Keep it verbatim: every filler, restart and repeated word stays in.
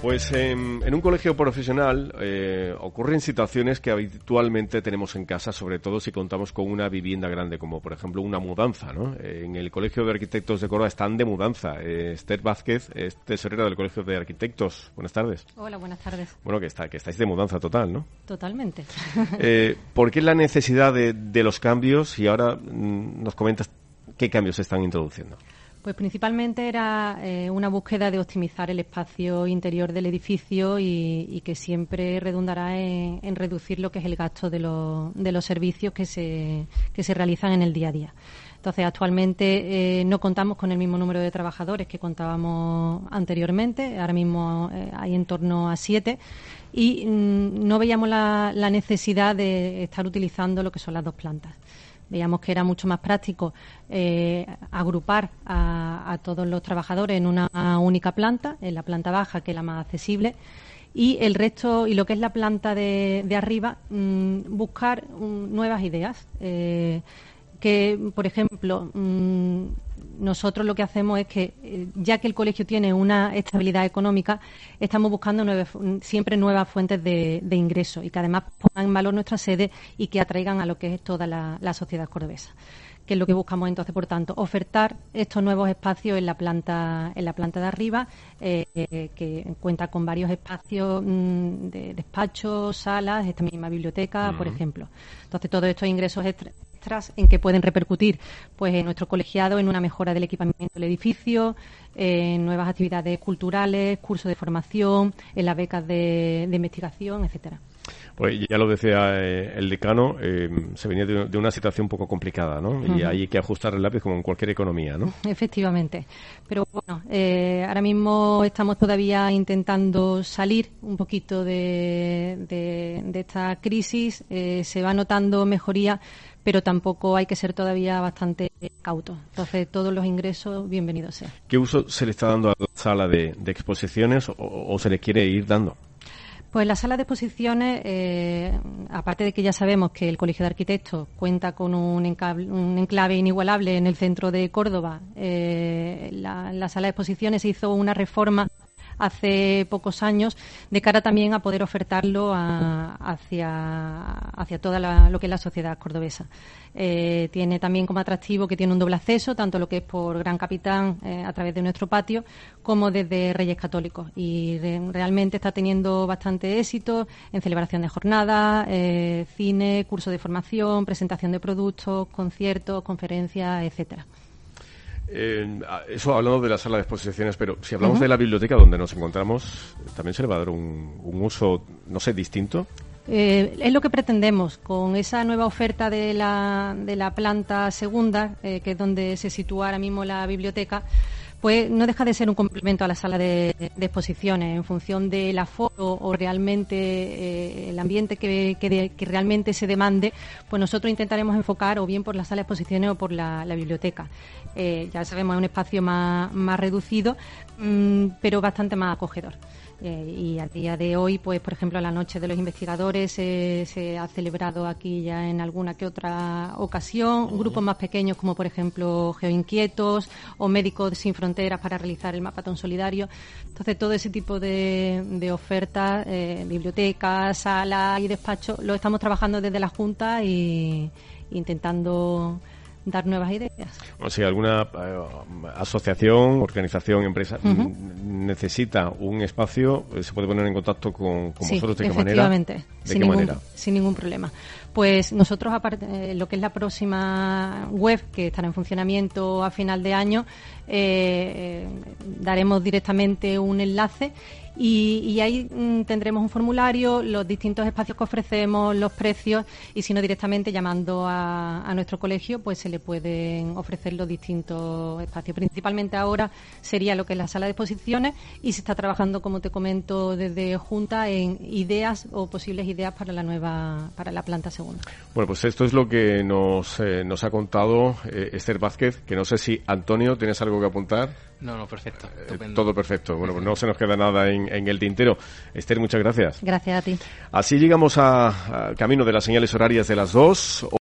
Pues en, en un colegio profesional eh, ocurren situaciones que habitualmente tenemos en casa, sobre todo si contamos con una vivienda grande, como por ejemplo una mudanza, ¿no? En el Colegio de Arquitectos de Córdoba están de mudanza. Eh, Esther Vázquez es tesorera del Colegio de Arquitectos. Buenas tardes. Hola, buenas tardes. Bueno, que está, que estáis de mudanza total, ¿no? Totalmente. Eh, ¿Por qué la necesidad de, de los cambios? Y ahora mmm, nos comentas qué cambios se están introduciendo. Pues principalmente era eh, una búsqueda de optimizar el espacio interior del edificio y, y que siempre redundará en, en reducir lo que es el gasto de, lo, de los servicios que se, que se realizan en el día a día. Entonces, actualmente eh, no contamos con el mismo número de trabajadores que contábamos anteriormente. Ahora mismo eh, hay en torno a siete y mm, no veíamos la, la necesidad de estar utilizando lo que son las dos plantas. Veíamos que era mucho más práctico eh, agrupar a, a todos los trabajadores en una única planta, en la planta baja, que es la más accesible, y el resto, y lo que es la planta de, de arriba, mmm, buscar um, nuevas ideas. Eh, que, por ejemplo, mmm, nosotros lo que hacemos es que, eh, ya que el colegio tiene una estabilidad económica, estamos buscando nueve, siempre nuevas fuentes de, de ingresos y que además pongan en valor nuestra sede y que atraigan a lo que es toda la, la sociedad cordobesa. Que es lo que buscamos entonces, por tanto, ofertar estos nuevos espacios en la planta en la planta de arriba, eh, eh, que cuenta con varios espacios mmm, de despachos, salas, esta misma biblioteca, uh-huh. por ejemplo. Entonces, todos estos ingresos extra en que pueden repercutir pues en nuestro colegiado en una mejora del equipamiento del edificio, en nuevas actividades culturales, cursos de formación, en las becas de, de investigación, etcétera. Pues ya lo decía eh, el decano, eh, se venía de, de una situación un poco complicada, ¿no? Uh-huh. Y hay que ajustar el lápiz como en cualquier economía, ¿no? Efectivamente. Pero bueno, eh, ahora mismo estamos todavía intentando salir un poquito de, de, de esta crisis. Eh, se va notando mejoría, pero tampoco hay que ser todavía bastante cautos. Entonces, todos los ingresos, bienvenidos sean. ¿Qué uso se le está dando a la sala de, de exposiciones o, o se le quiere ir dando? Pues la sala de exposiciones, eh, aparte de que ya sabemos que el Colegio de Arquitectos cuenta con un, encable, un enclave inigualable en el centro de Córdoba, eh, la, la sala de exposiciones se hizo una reforma hace pocos años de cara también a poder ofertarlo a, hacia, hacia toda la, lo que es la sociedad cordobesa. Eh, tiene también como atractivo que tiene un doble acceso, tanto lo que es por Gran Capitán eh, a través de nuestro patio, como desde Reyes Católicos. Y re, realmente está teniendo bastante éxito en celebración de jornadas, eh, cine, curso de formación, presentación de productos, conciertos, conferencias, etcétera. Eh, eso hablando de la sala de exposiciones, pero si hablamos uh-huh. de la biblioteca donde nos encontramos, ¿también se le va a dar un, un uso, no sé, distinto? Eh, es lo que pretendemos con esa nueva oferta de la, de la planta segunda, eh, que es donde se sitúa ahora mismo la biblioteca. Pues no deja de ser un complemento a la sala de, de exposiciones en función del aforo o realmente eh, el ambiente que, que, de, que realmente se demande. Pues nosotros intentaremos enfocar o bien por la sala de exposiciones o por la, la biblioteca. Eh, ya sabemos, es un espacio más, más reducido, mmm, pero bastante más acogedor. Eh, y a día de hoy, pues por ejemplo, la Noche de los Investigadores eh, se ha celebrado aquí ya en alguna que otra ocasión, uh-huh. grupos más pequeños como por ejemplo Geoinquietos o Médicos Sin Fronteras para realizar el mapatón solidario. Entonces todo ese tipo de, de ofertas, eh, bibliotecas, salas y despachos, lo estamos trabajando desde la Junta y intentando dar nuevas ideas. O sea, alguna eh, asociación, organización, empresa uh-huh. necesita un espacio, se puede poner en contacto con, con sí, vosotros. ¿De qué manera? ¿De sin qué ningún, manera? Sin ningún problema. Pues nosotros, aparte, eh, lo que es la próxima web, que estará en funcionamiento a final de año, eh, eh, daremos directamente un enlace y, y ahí mm, tendremos un formulario, los distintos espacios que ofrecemos, los precios, y si no, directamente llamando a, a nuestro colegio, pues se le pueden ofrecer los distintos espacios. Principalmente ahora sería lo que es la sala de exposiciones y se está trabajando, como te comento, desde Junta en ideas o posibles ideas para la nueva, para la planta segunda. Bueno, pues esto es lo que nos, eh, nos ha contado eh, Esther Vázquez, que no sé si, Antonio, ¿tienes algo que apuntar? No, no, perfecto. Eh, todo perfecto. Bueno, pues no se nos queda nada en, en el tintero. Esther, muchas gracias. Gracias a ti. Así llegamos a, a camino de las señales horarias de las dos.